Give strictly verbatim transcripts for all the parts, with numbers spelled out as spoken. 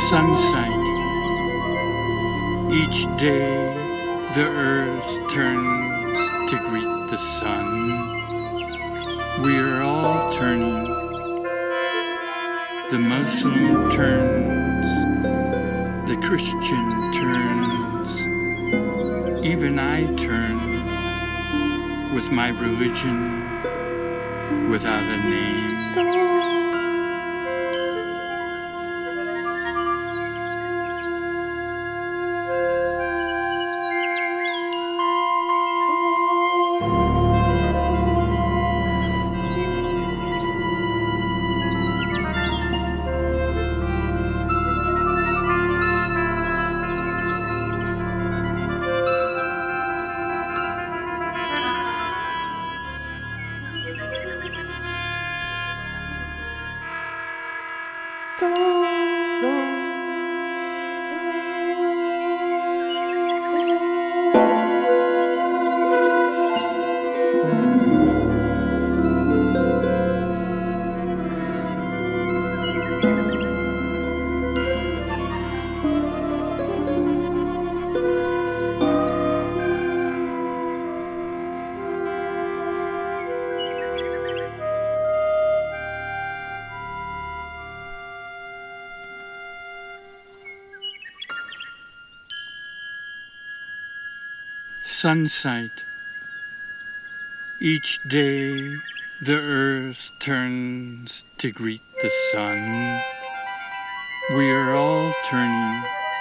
Sunsight. Each day the earth turns to greet the sun. We are all turning. The Muslim turns, the Christian turns, even I turn with my religion without a name. Sunsight. Each day the earth turns to greet the sun. We are all turning.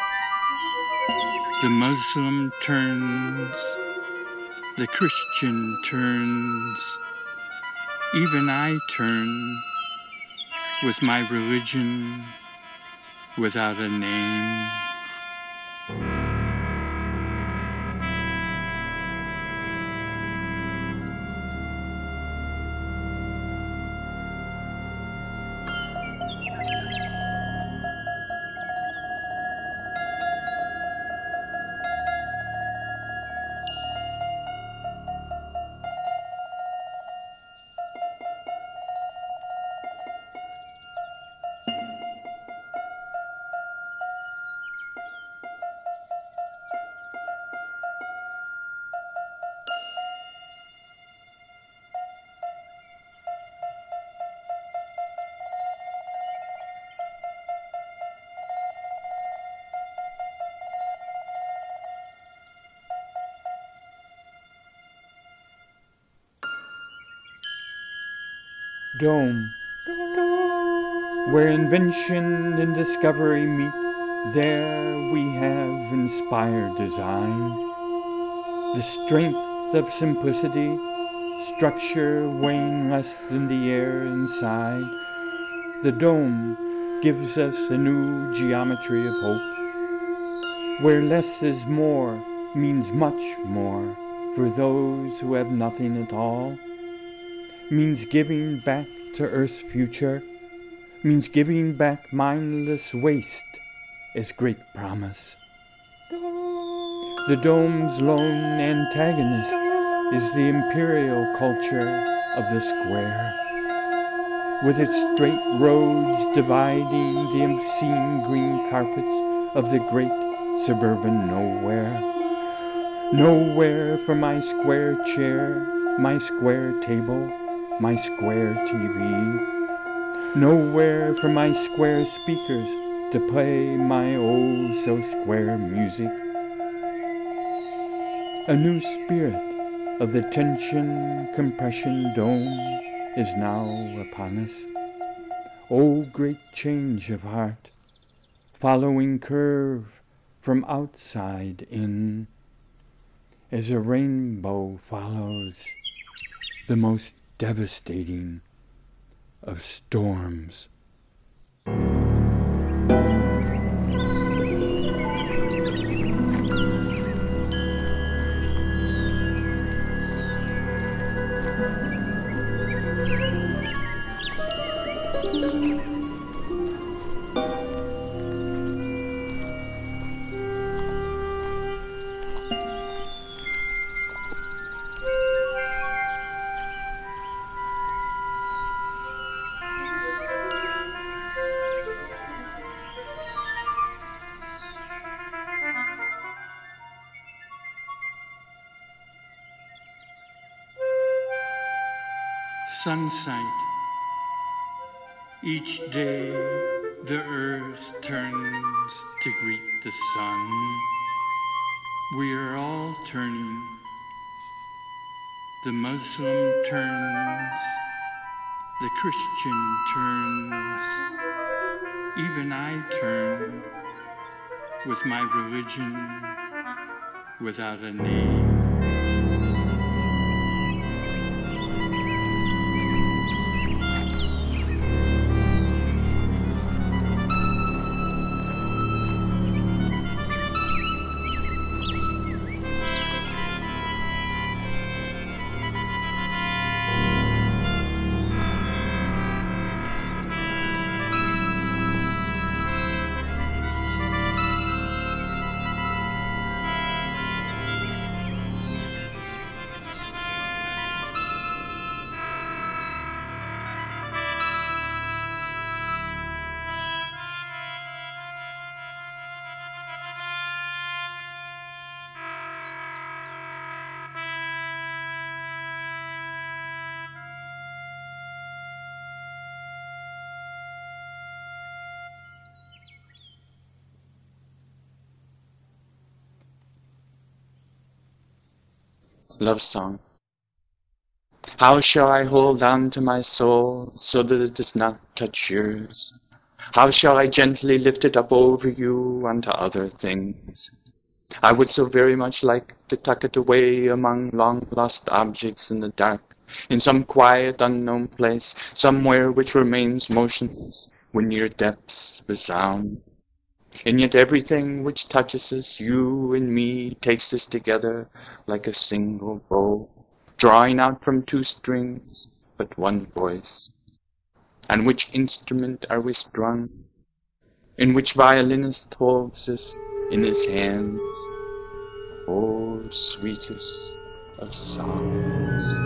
The Muslim turns, the Christian turns, even I turn with my religion without a name. Dome, where invention and discovery meet, there we have inspired design. The strength of simplicity, structure weighing less than the air inside. The dome gives us a new geometry of hope, where less is more means much more for those who have nothing at all. Means giving back to Earth's future, means giving back mindless waste as great promise. The dome's lone antagonist is the imperial culture of the square, with its straight roads dividing the obscene green carpets of the great suburban nowhere. Nowhere for my square chair, my square table, my square T V. Nowhere for my square speakers to play my oh so square music. A new spirit of the tension compression dome is now upon us. Oh, great change of heart, following curve from outside in, as a rainbow follows the most devastating of storms. sunsight. Each day the earth turns to greet the sun. We are all turning. The Muslim turns, the Christian turns, even I turn with my religion without a name. Love song. How shall I hold on to my soul so that it does not touch yours? How shall I gently lift it up over you onto other things? I would so very much like to tuck it away among long lost objects in the dark, in some quiet unknown place, somewhere which remains motionless when your depths resound. And yet everything which touches us, you and me, takes us together like a single bow, drawing out from two strings, but one voice. On which instrument are we strung? In which violinist holds us in his hands? Oh, sweetest of songs.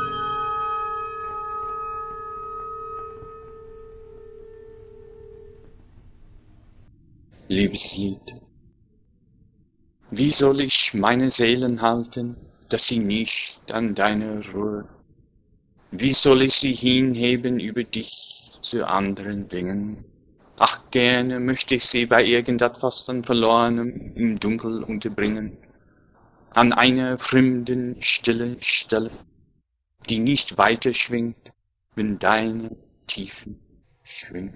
Liebeslied. Wie soll ich meine Seelen halten, dass sie nicht an deiner Ruhe? Wie soll ich sie hinheben über dich zu anderen Dingen? Ach, gerne möchte ich sie bei irgendetwas an Verlorenem im Dunkel unterbringen, an einer fremden, stille Stelle, die nicht weiter schwingt, wenn deine Tiefen schwingen.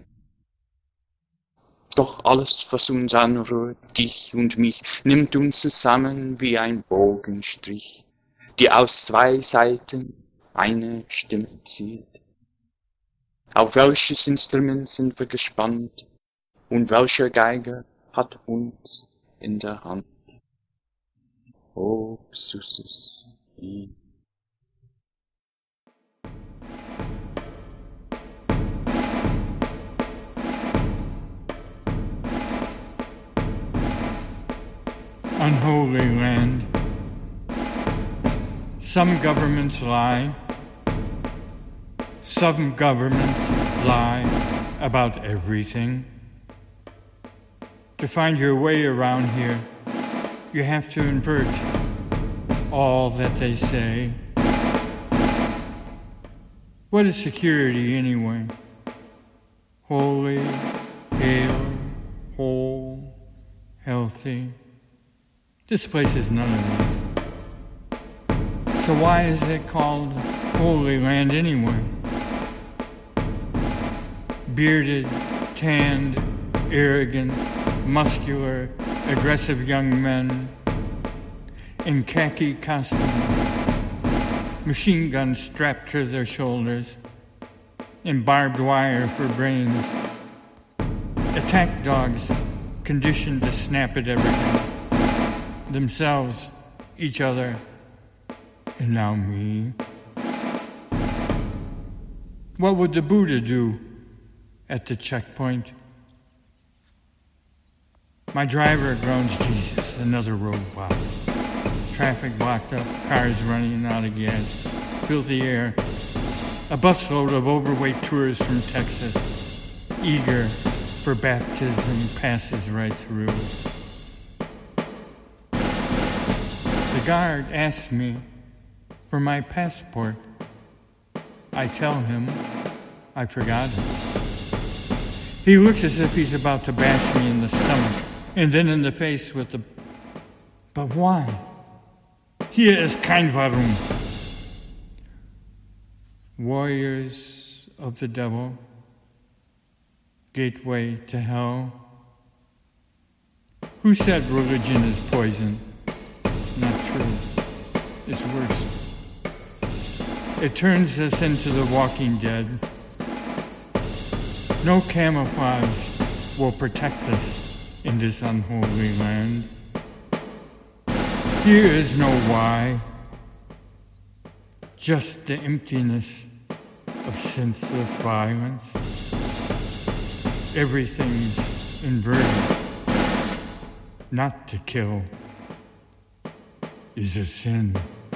Doch alles, was uns anrührt, dich und mich, nimmt uns zusammen wie ein Bogenstrich, die aus zwei Seiten eine Stimme zielt. Auf welches Instrument sind wir gespannt und welcher Geiger hat uns in der Hand? O süßes Lied. Unholy land. Some governments lie. Some governments lie about everything. To find your way around here, you have to invert all that they say. What is security anyway? Holy, hale, whole, healthy. This place is none of that. So why is it called Holy Land anyway? Bearded, tanned, arrogant, muscular, aggressive young men in khaki costumes, machine guns strapped to their shoulders, and barbed wire for brains. Attack dogs conditioned to snap at everything. Themselves, each other, and now me. What would the Buddha do at the checkpoint? My driver groans, Jesus, another roadblock. Traffic blocked up, cars running out of gas, filthy air. A busload of overweight tourists from Texas, eager for baptism, passes right through. The guard asks me for my passport. I tell him I forgot him. He looks as if he's about to bash me in the stomach and then in the face with the... But why? Hier ist kein Warum. Warriors of the devil, gateway to hell. Who said religion is poison? Not true. It's worse. It turns us into the walking dead. No camouflage will protect us in this unholy land. Here is no why, just the emptiness of senseless violence. Everything's inverted. Not to kill is a sin.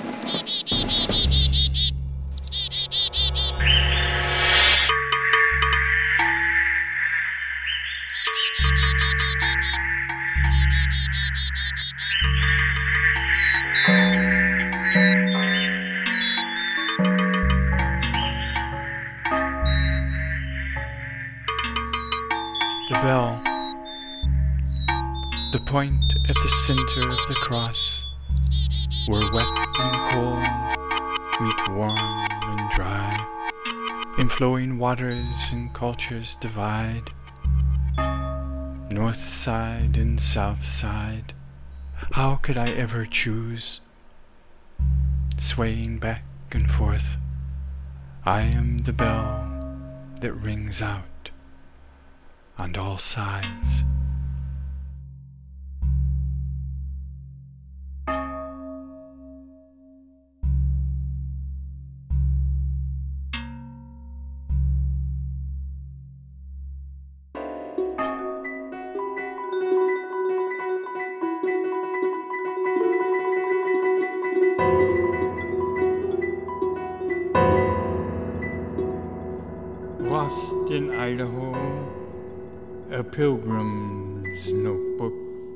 The bell, the point at the center of the cross, where wet and cold meet warm and dry, and flowing waters and cultures divide, north side and south side. How could I ever choose? Swaying back and forth, I am the bell that rings out on all sides. Lost in Idaho, a pilgrim's notebook,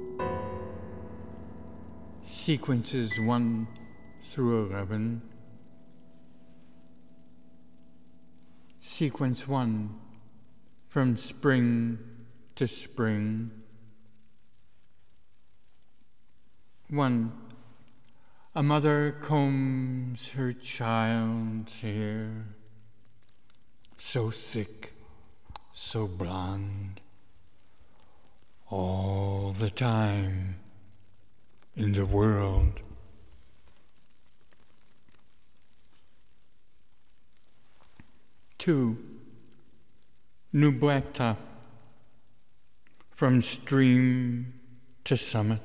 sequences one through eleven. Sequence one, from spring to spring. One, a mother combs her child's hair, so thick, so blonde, all the time in the world. Two, new blacktop, from stream to summit.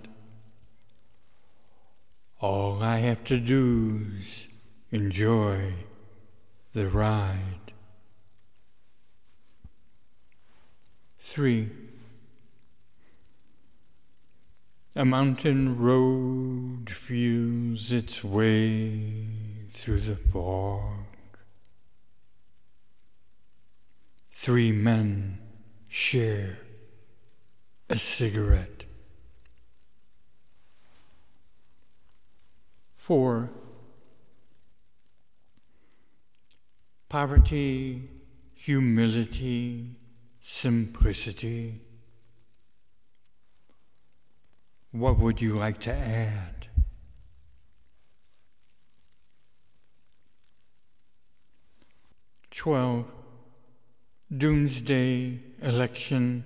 All I have to do is enjoy the ride. Three, a mountain road feels its way through the fog. Three men share a cigarette. Four, poverty, humility, simplicity. What would you like to add? Twelve, doomsday election.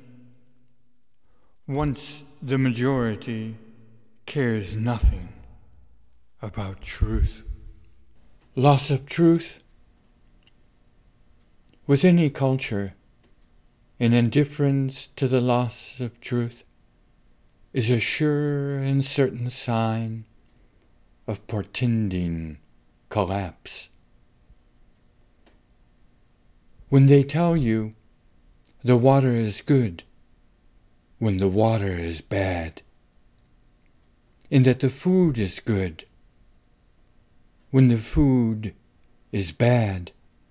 Once the majority cares nothing about truth. Loss of truth. With any culture, an indifference to the loss of truth is a sure and certain sign of portending collapse. When they tell you the water is good, when the water is bad, and that the food is good, when the food is bad,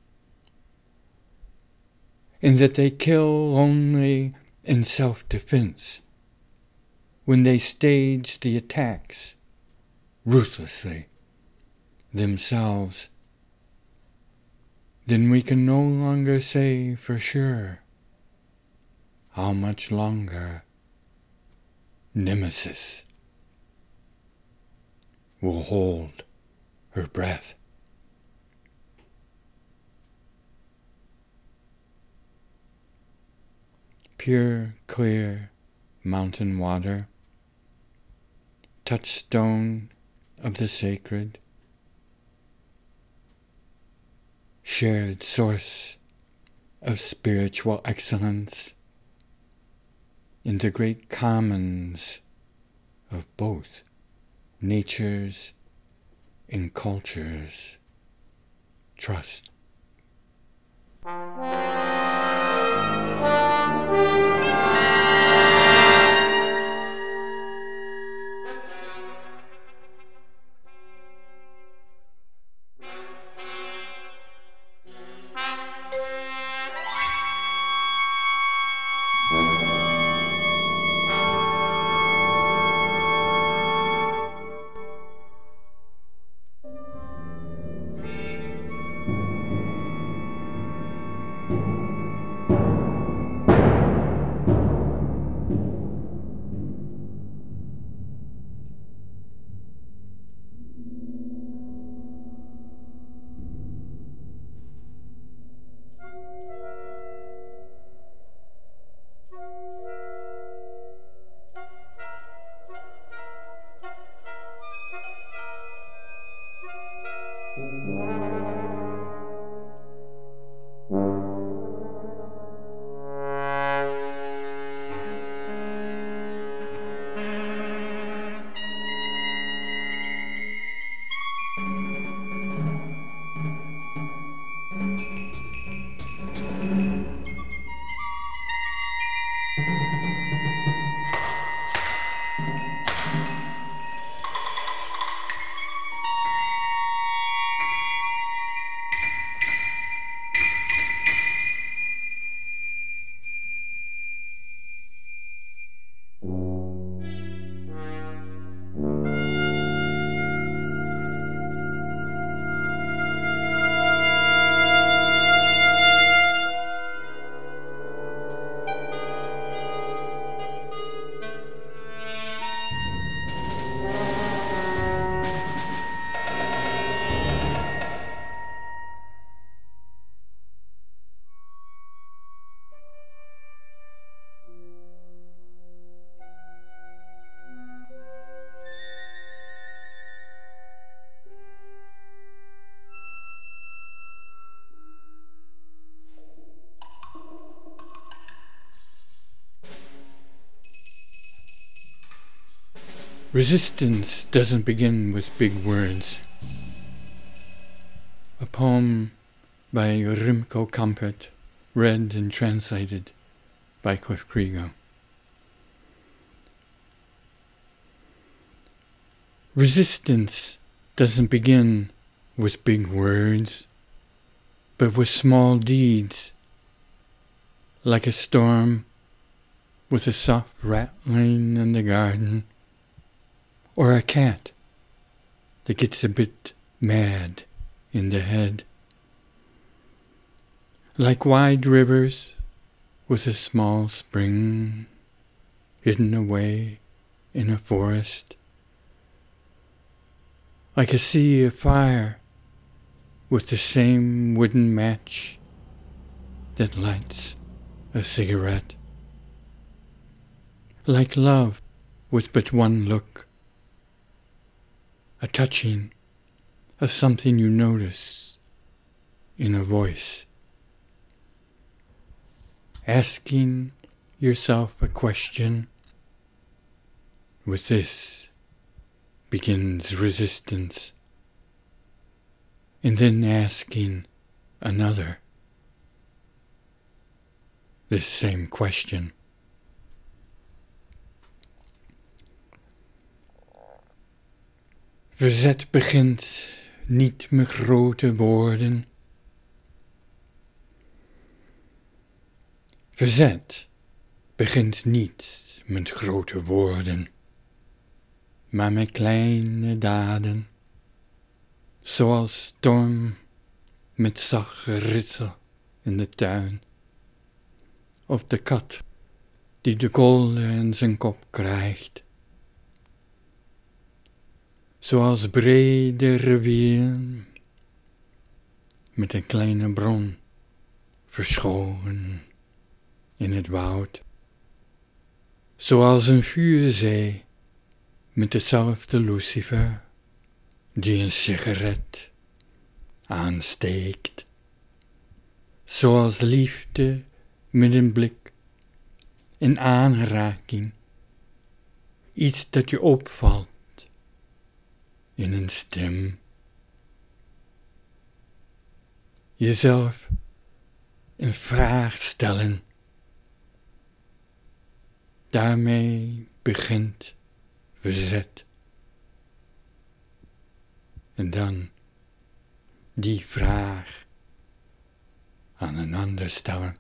and that they kill only in self-defense, when they stage the attacks ruthlessly themselves. then we can no longer say for sure how much longer Nemesis will hold her breath. Pure, clear mountain water, touchstone of the sacred, shared source of spiritual excellence in the great commons of both nature's and culture's trust. Resistance doesn't begin with big words. A poem by Rimco Kampert, read and translated by Cliff Kriego. Resistance doesn't begin with big words, but with small deeds, like a storm with a soft rattling in the garden, or a cat that gets a bit mad in the head. Like wide rivers with a small spring hidden away in a forest. Like a sea of fire with the same wooden match that lights a cigarette. Like love with but one look, a touching of something you notice in a voice. Asking yourself a question, with this begins resistance, and then asking another this same question. Verzet begint niet met grote woorden. Verzet begint niet met grote woorden, maar met kleine daden, zoals storm met zacht geritsel in de tuin. Op de kat die de kolder in zijn kop krijgt. Zoals brede rivieren met een kleine bron verscholen in het woud. Zoals een vuurzee met dezelfde lucifer die een sigaret aansteekt. Zoals liefde met een blik, een aanraking, iets dat je opvalt in een stem. Jezelf een vraag stellen. Daarmee begint verzet. En dan die vraag aan een ander stellen.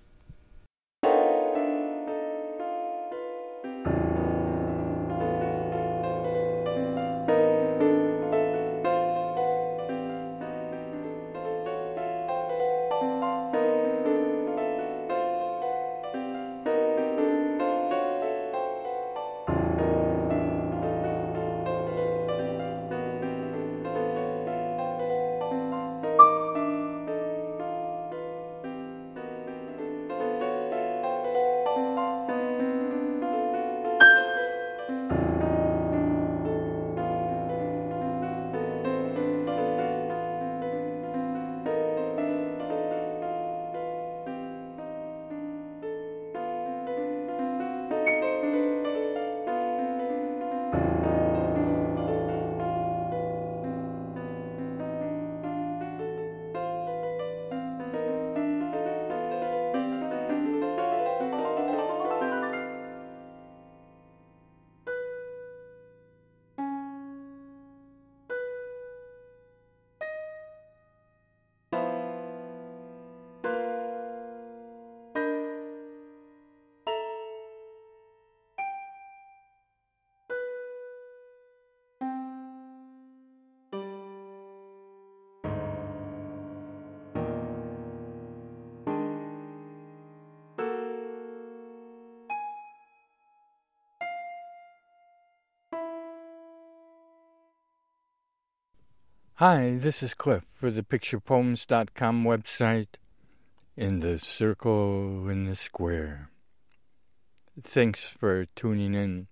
Hi, this is Cliff for the picture poems dot com website in the circle in the square. Thanks for tuning in.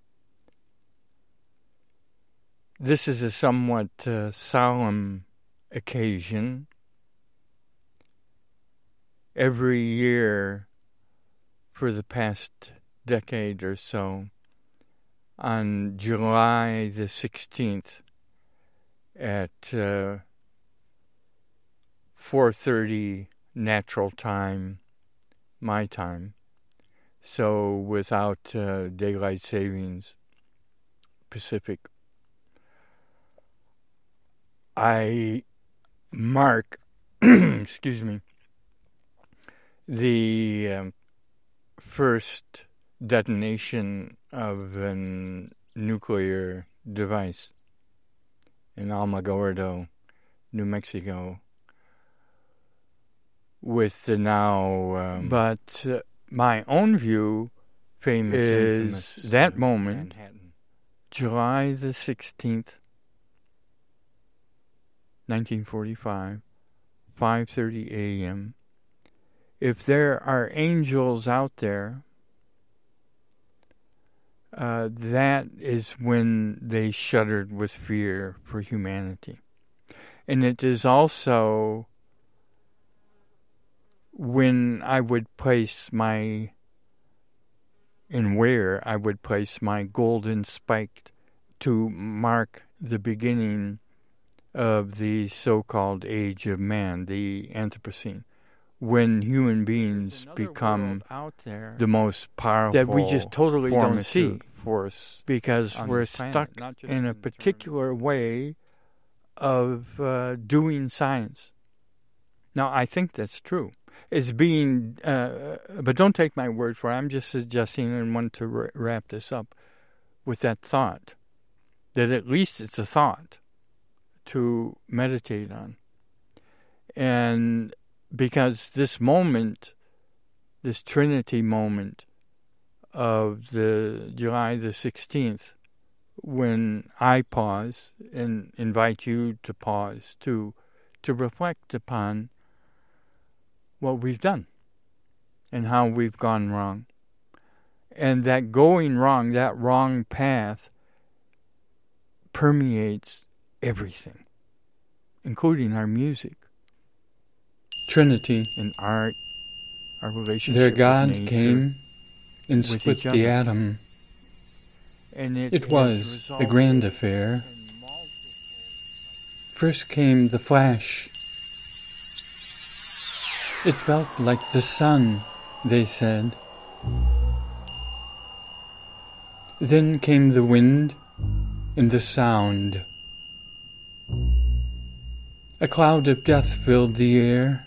This is a somewhat uh, solemn occasion. Every year for the past decade or so, on July the sixteenth, at uh, four thirty natural time, my time, so without uh, daylight savings, Pacific, I mark, excuse me, the um, first detonation of a nuclear device in Alamogordo, New Mexico, with the now, um, but uh, my own view famous is infamous, that uh, moment, Manhattan. July the sixteenth, nineteen forty-five, five thirty a.m. If there are angels out there, Uh, that is when they shuddered with fear for humanity. And it is also when I would place my, and where I would place my golden spike to mark the beginning of the so-called age of man, the Anthropocene, when human beings become out there the most powerful that we just totally don't see force, because we're stuck in a particular way of uh, doing science. Now, I think that's true. It's being, uh, but don't take my word for it. I'm just suggesting and want to r- wrap this up with that thought, that at least it's a thought to meditate on. And because this moment, this Trinity moment of the July the sixteenth, when I pause and invite you to pause, to to reflect upon what we've done and how we've gone wrong. And that going wrong, that wrong path, permeates everything, including our music. Trinity. And art, our relationship Their God with nature, came and with split each the other. atom. And it, It was a grand affair. First came the flash. It felt like the sun, they said. Then came the wind and the sound. A cloud of death filled the air.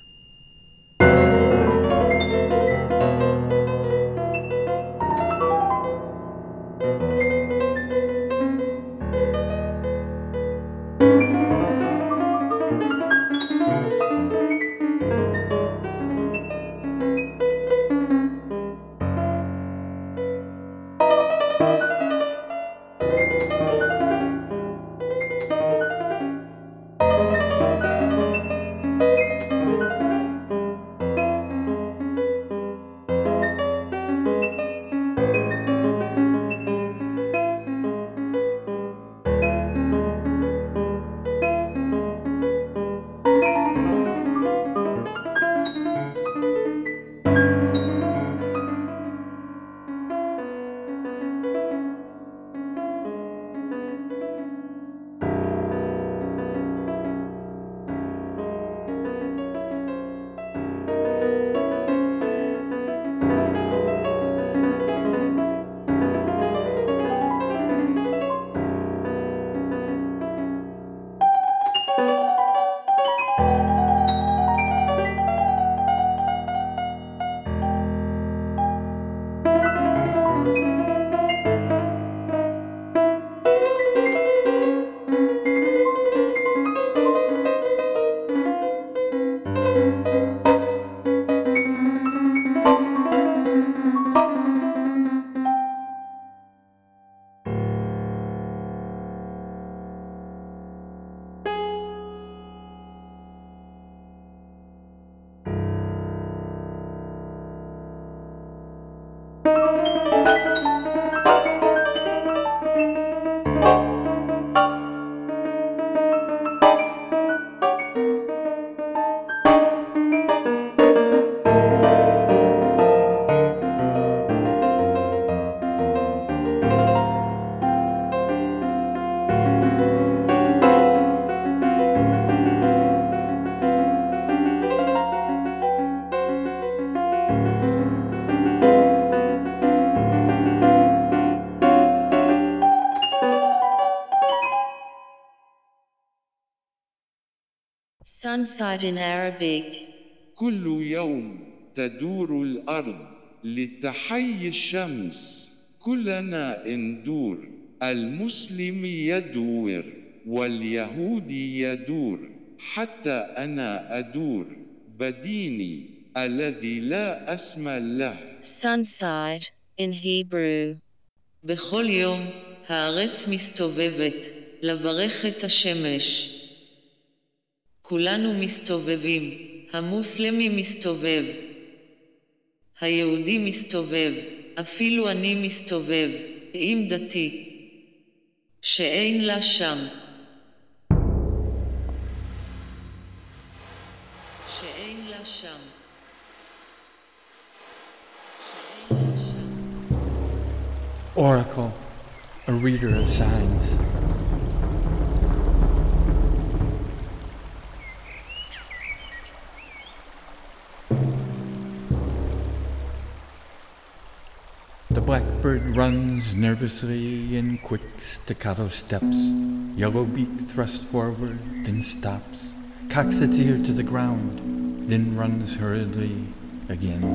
Sunside in Arabic. كل يوم تدور الأرض لتحيي الشمس. كلنا ندور، المسلم يدور واليهودي يدور، حتى أنا أدور بديني الذي لا اسم له. Sunside in Hebrew. בכל יום הארץ מסתובבת לברך את השמש. כולנו מסתובבים, המוסלמי מסתובב, היהודי מסתובב, אפילו אני מסתובב, עם דתי, שאין לה שם. שאין לה שם. שאין לה שם. Oracle, a reader of signs. The blackbird runs nervously in quick staccato steps, yellow beak thrust forward, then stops, cocks its ear to the ground, then runs hurriedly again.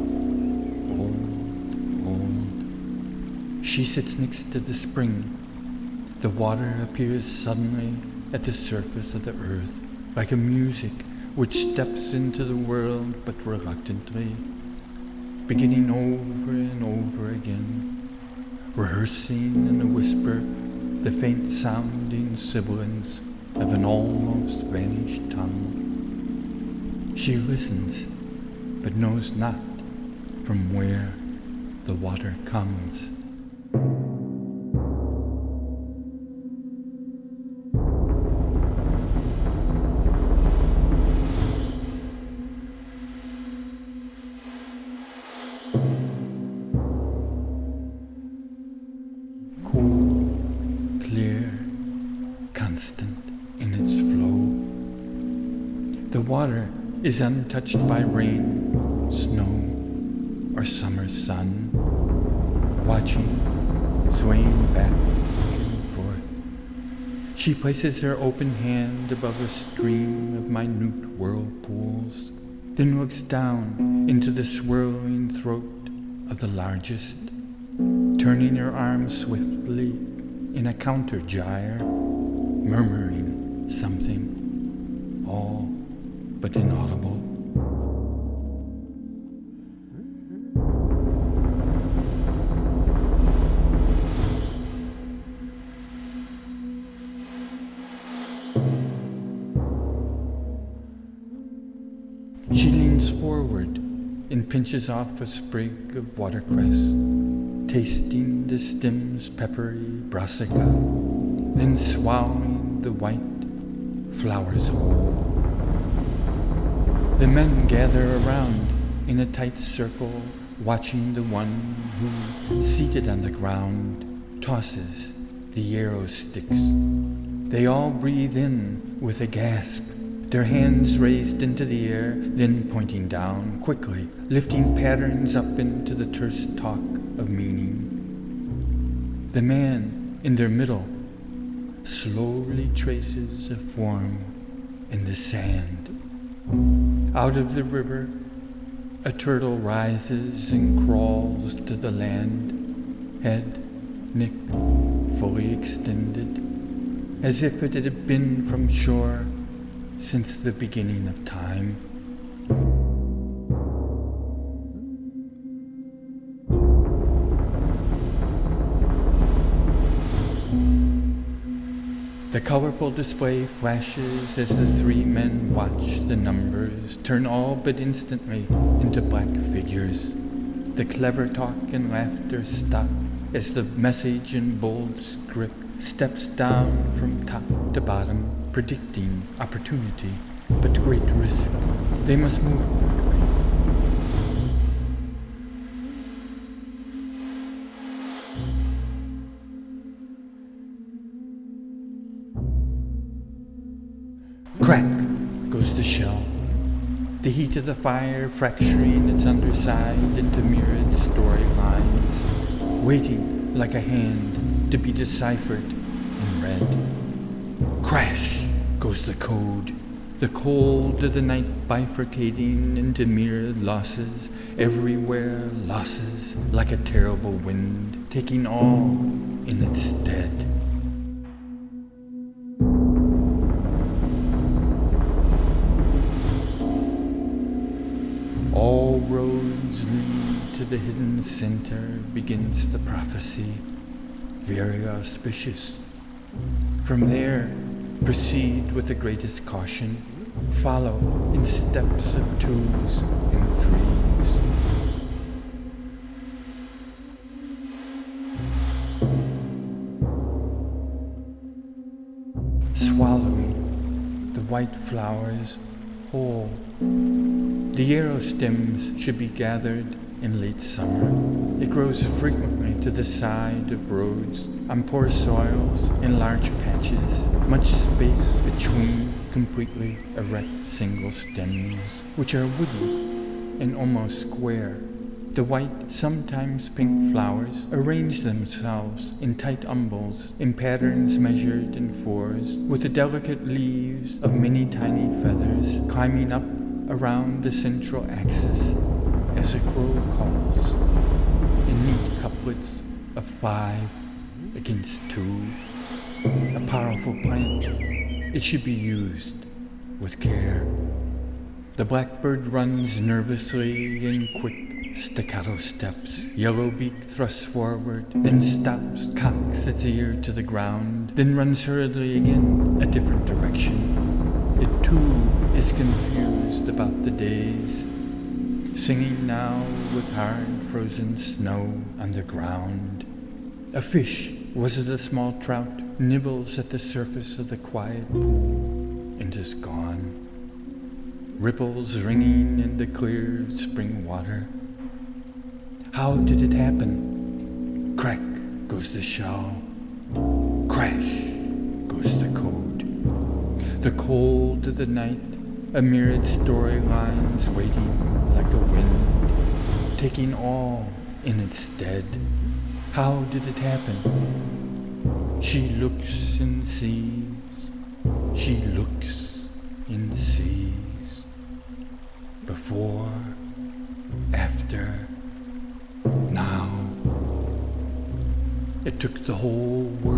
Old, old. She sits next to the spring. The water appears suddenly at the surface of the earth, like a music which steps into the world but reluctantly, beginning over and over again, rehearsing in a whisper the faint sounding sibilance of an almost vanished tongue. She listens, but knows not from where the water comes. Cool, clear, constant in its flow. The water is untouched by rain, snow, or summer sun, watching, swaying back and forth. She places her open hand above a stream of minute whirlpools, then looks down into the swirling throat of the largest, turning her arms swiftly in a counter gyre, murmuring something, all but inaudible. She leans forward and pinches off a sprig of watercress, tasting the stem's peppery brassica, then swallowing the white flowers whole. The men gather around in a tight circle, watching the one who, seated on the ground, tosses the yarrow sticks. They all breathe in with a gasp, their hands raised into the air, then pointing down, quickly, lifting patterns up into the terse talk of meaning. The man in their middle slowly traces a form in the sand. Out of the river, a turtle rises and crawls to the land, head, neck fully extended, as if it had been from shore since the beginning of time. The colorful display flashes as the three men watch the numbers turn all but instantly into black figures. The clever talk and laughter stop as the message in bold script steps down from top to bottom, predicting opportunity, but great risk. They must move quickly. Crack goes the shell, the heat of the fire fracturing its underside into myriad story lines, waiting like a hand to be deciphered in red. Crash goes the code, the cold of the night bifurcating into myriad losses, everywhere losses like a terrible wind, taking all in its stead. All roads lead to the hidden center, begins the prophecy, very auspicious. From there, proceed with the greatest caution, follow in steps of twos and threes. Swallowing the white flowers whole. The yarrow stems should be gathered in late summer. It grows frequently to the side of roads, on poor soils, in large patches, much space between completely erect single stems, which are woody and almost square. The white, sometimes pink flowers arrange themselves in tight umbels, in patterns measured in fours, with the delicate leaves of many tiny feathers climbing up around the central axis as a crow calls, in neat couplets of five against two. A powerful plant, it should be used with care. The blackbird runs nervously in quick staccato steps. Yellowbeak thrusts forward, then stops, cocks its ear to the ground, then runs hurriedly again a different direction. It too is confused about the days, singing now with hard frozen snow on the ground. A fish, was it a small trout, nibbles at the surface of the quiet pool and is gone. Ripples ringing in the clear spring water. How did it happen? Crack goes the shell. Crash goes the code. The cold of the night, a myriad storylines waiting like a wind, taking all in its stead. How did it happen? She looks and sees. She looks and sees. Before, after, now. It took the whole world